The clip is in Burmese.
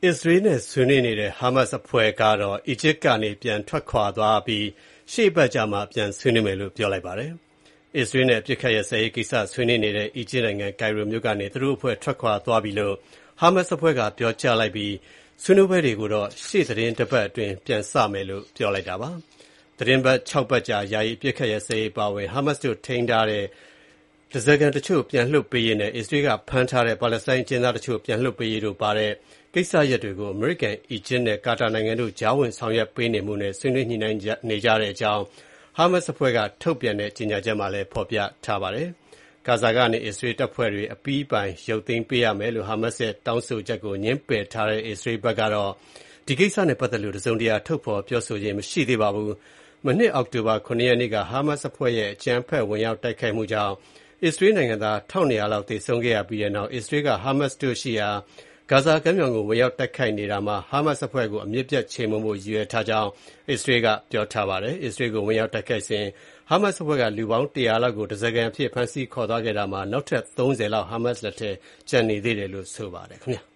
အစ္စရေးနဲ့ဆွေးနွေးနေတဲ့ ဟာမတ်စ်အဖွဲ့ကတော့ အီဂျစ်ကနေပြန်ထွက်ခွာသွားပြီး ရှေ့အပတ်ကျမှပြန်ဆွေးနွေးမယ်လို့ပြောလိုက်ပါတယ်။ အစ္စရေးနဲ့အပစ်အခတ်ရပ်စဲရေးကိစ္စဆွေးနွေးနေတဲ့ အီဂျစ်နိုင်ငံကိုင်ရိုမြို့ကနေ သူတို့အဖွဲ့ထွက်ခွာသွားပြီလို့ ဟာမတ်စ်အဖွဲ့ကပြောကြားလိုက်ပြီး ဆွေးနွေးပွဲတွေကိုတော့ ရှေ့သီတင်းတပတ်အတွင်းပြန်စမယ်လို့ပြောလိုက်တာပါ။ သီတင်းပတ် ၆ ပတ်ကြာ ယာယီအပစ်အခတ်ရပ်စဲရေးအပါအဝင် ဟာမတ်စ်တို့ထိန်းထားတဲ့ ဓားစာခံတချို့ပြန်လွှတ်ပေးရေးနဲ့ အစ္စရေးကဖမ်းထားတဲ့ ပါလက်စတိုင်းအကျဉ်းသားတချို့ပြန်လွှတ်ပေးရေးတို့ပါတဲ့ကိစ္စရပ်တွေကို အမေရိကန်၊ အီဂျစ်နဲ့ ကာတာနိုင်ငံတို့ကြားဝင်ဆောင်ရွက်ပေးနေမှုနဲ့ ဆွေးနွေးညှိနှိုင်းနေကြတဲ့အကြောင်း ဟာမတ်စ်အဖွဲ့ကထုတ်ပြန်တဲ့ကြေညာချက်မှာဖော်ပြထားပါတယ်။ ဂါဇာကနေ အစ္စရေးတပ်ဖွဲ့တွေအပြီးပိုင်ရုပ်သိမ်းပေးရမယ်လို့ ဟာမတ်စ်ရဲ့တောင်းဆိုချက်ကိုငြင်းပယ်ထားတဲ့ အစ္စရေးဘက်ကတော့ ဒီကိစ္စနဲ့ပတ်သက်လို့ တစုံတရာထုတ်ဖော်ပြောဆိုခြင်းမရှိသေးပါဘူး။ မနှစ် အောက်တိုဘာ ၇ ရက်နေ့က ဟာမတ်စ်အဖွဲ့ရဲ့အကြမ်းဖက်ဝင်ရောက်တိုက်ခိုက်မှုကြောင့် အစ္စရေးနိုင်ငံသား ၁,၂၀၀ လောက်သေဆုံးခဲ့ရပြီးတဲ့နောက် အစ္စရေးက ဟာမတ်စ်တို့ရှိရာ ဂါဇာကမ်းမြောင်ကိုဝင်ရောက်တိုက်ခိုက်နေတာမှာ ဟာမတ်စ်အဖွဲ့ကို အမြစ်ပြတ်ချေမှုန်းဖို့ ရည်ရွယ်ထားကြောင်း အစ္စရေးကပြောထားပါတယ်။ အစ္စရေးကိုဝင်ရောက်တိုက်ခိုက်စဉ် ဟာမတ်စ်အဖွဲ့က လူပေါင်း ၁၀၀ လောက်ကို ဓားစာခံအဖြစ်ဖမ်းဆီးခေါ်သွားခဲ့တာမှာ နောက်ထပ် ၃၀ လောက် ဟာမတ်စ်လက်ထဲကျန်နေသေးတယ်လို့ဆိုပါတယ်ခင်ဗျာ။